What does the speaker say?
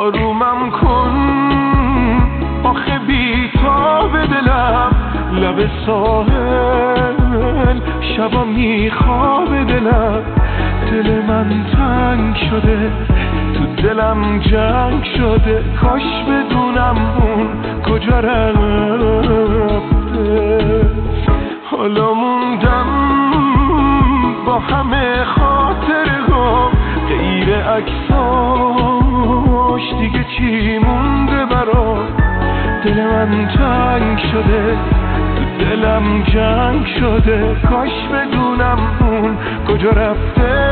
آرومم کن آخه بی‌تاب دلم، لب ساحل شبا میخواب دلم. دل من تنگ شده تو دلم جنگ شده، کاش بدونم اون کجا رفته. حالا موندم با همه خاطرهام، غیر عکساش دیگه چی مونده برام. دل من تنگ شده تو دلم جنگ شده، کاش بدونم اون کجا رفته.